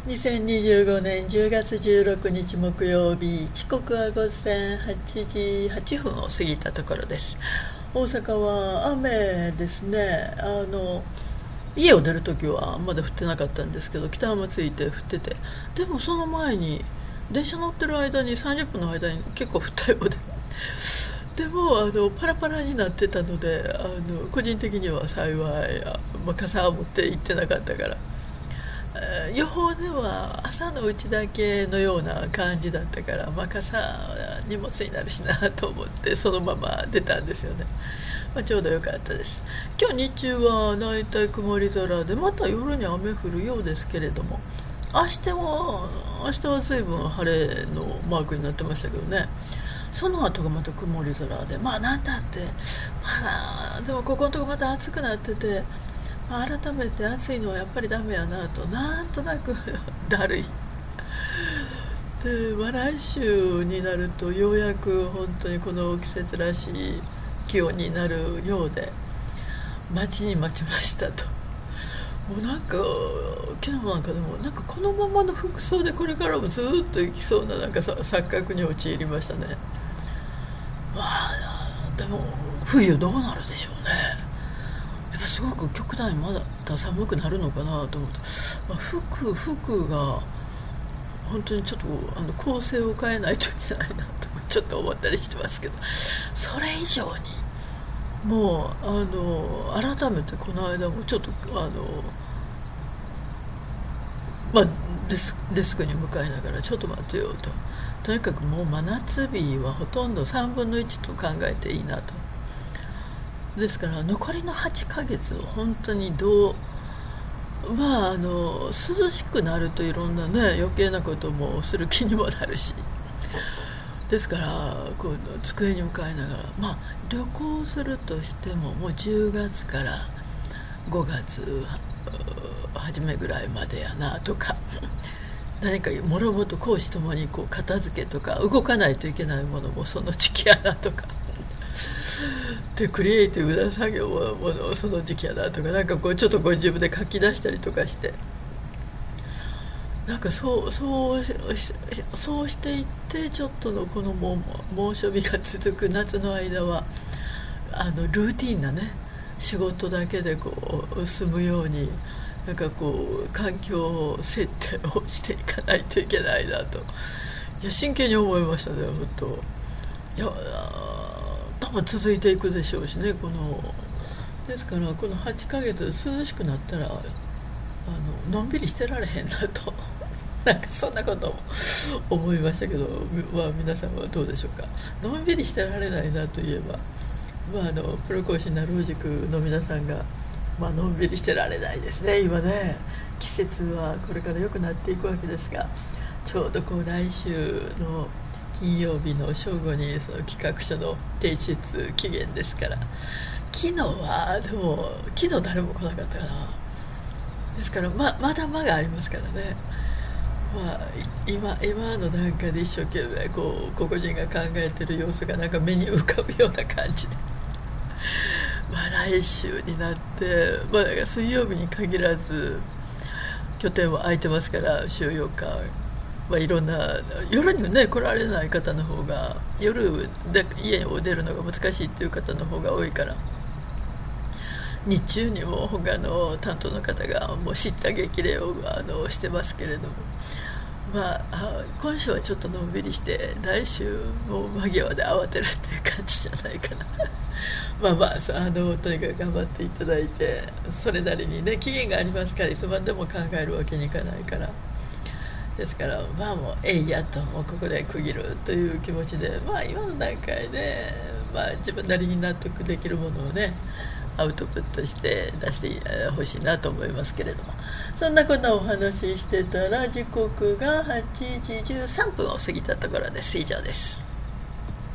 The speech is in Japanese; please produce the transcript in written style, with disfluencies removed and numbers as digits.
2025年10月16日木曜日、時刻は午前8時8分を過ぎたところです。大阪は雨ですね。家を出るときはまだ降ってなかったんですけど、北浜ついて降ってて、でもその前に電車乗ってる間に30分の間に結構降ったようで、でもパラパラになってたので、個人的には幸い、傘を持って行ってなかったから、予報では朝のうちだけのような感じだったから、傘荷物になるしなと思ってそのまま出たんですよね。ちょうど良かったです。今日日中はだいたい曇り空で、また夜に雨降るようですけれども、明日は随分晴れのマークになってましたけどね。その後がまた曇り空で、なんだってでもここのとこまた暑くなってて、改めて暑いのはやっぱりダメやなと、なんとなくだるいで、来週になるとようやく本当にこの季節らしい気温になるようで、待ちに待ちましたと。もう昨日なんかでもこのままの服装でこれからもずっと行きそうな錯覚に陥りましたね。でも冬どうなるでしょうね。やっぱすごく極端にまだ寒くなるのかなと思って、服が本当にちょっと構成を変えないといけないなとちょっと思ったりしてますけど、それ以上にもう改めてこの間もちょっとデスクに向かいながらちょっと待ってよとにかくもう真夏日はほとんど3分の1と考えていいなと。ですから残りの8ヶ月を本当に涼しくなるといろんな余計なこともする気にもなるし、ですからこう机に向かいながら、旅行するとしてももう10月から5月初めぐらいまでやなとか何かもろもと公私ともに片付けとか動かないといけないものもその時期やなとかで、クリエイティブな作業もその時期やなとか、ちょっと自分で書き出したりとかして、そうしていって、ちょっとのこの猛暑日が続く夏の間はルーティンな仕事だけで進むように環境設定をしていかないといけないなと、真剣に思いましたね。本当多分続いていくでしょうしね。ですからこの8ヶ月涼しくなったらのんびりしてられへんなとそんなことも思いましたけど、皆さんはどうでしょうか。のんびりしてられないなといえば、プロ講師なろう塾の皆さんが、のんびりしてられないですね。今ね、季節はこれから良くなっていくわけですが、ちょうど来週の金曜日の正午にその企画書の提出期限ですから、昨日誰も来なかったかな。ですからまだ間がありますからね。今の段階で一生懸命個々人が考えている様子が目に浮かぶような感じで来週になって、水曜日に限らず拠点は空いてますから、週4日、いろんな夜に来られない方の方が、夜で家を出るのが難しいっていう方の方が多いから、日中にも他の担当の方がもう叱咤激励をしてますけれども、今週はちょっとのんびりして、来週も間際で慌てるっていう感じじゃないかなとにかく頑張っていただいて、それなりに期限がありますから、いつまでも考えるわけにいかないから、ですからもうやっともうここで区切るという気持ちで、今の段階で、自分なりに納得できるものをアウトプットして出してほしいなと思いますけれども、そんなこんなお話ししてたら時刻が8時13分を過ぎたところです。以上です。